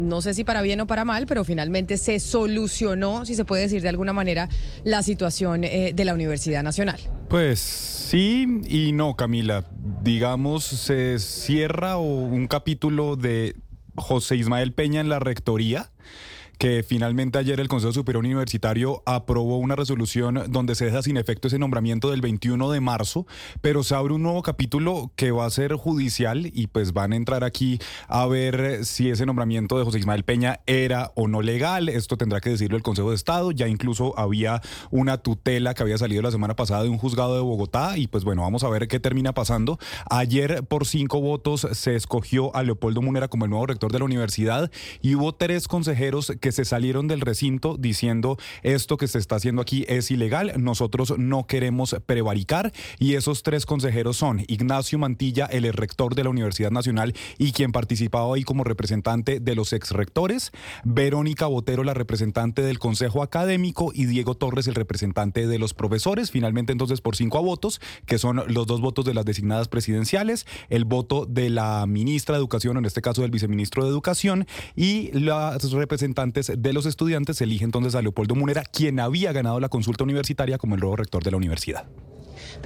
No sé si para bien o para mal, pero finalmente se solucionó, si se puede decir de alguna manera, la situación de la Universidad Nacional. Pues sí y no, Camila. Digamos, se cierra un capítulo de José Ismael Peña en la rectoría, que finalmente ayer el Consejo Superior Universitario aprobó una resolución donde se deja sin efecto ese nombramiento del 21 de marzo, pero se abre un nuevo capítulo que va a ser judicial y pues van a entrar aquí a ver si ese nombramiento de José Ismael Peña era o no legal. Esto tendrá que decirlo el Consejo de Estado. Ya incluso había una tutela que había salido la semana pasada de un juzgado de Bogotá y pues bueno, vamos a ver qué termina pasando. Ayer por 5 votos se escogió a Leopoldo Munera como el nuevo rector de la universidad y hubo 3 consejeros que se salieron del recinto diciendo esto que se está haciendo aquí es ilegal, nosotros no queremos prevaricar, y esos 3 consejeros son Ignacio Mantilla, el rector de la Universidad Nacional y quien participaba ahí como representante de los exrectores, Verónica Botero, la representante del Consejo Académico, y Diego Torres, el representante de los profesores. Finalmente entonces por 5 votos, que son los 2 votos de las designadas presidenciales, el voto de la ministra de Educación, en este caso del viceministro de Educación, y las representantes de los estudiantes, elige entonces a Leopoldo Munera, quien había ganado la consulta universitaria como el nuevo rector de la universidad.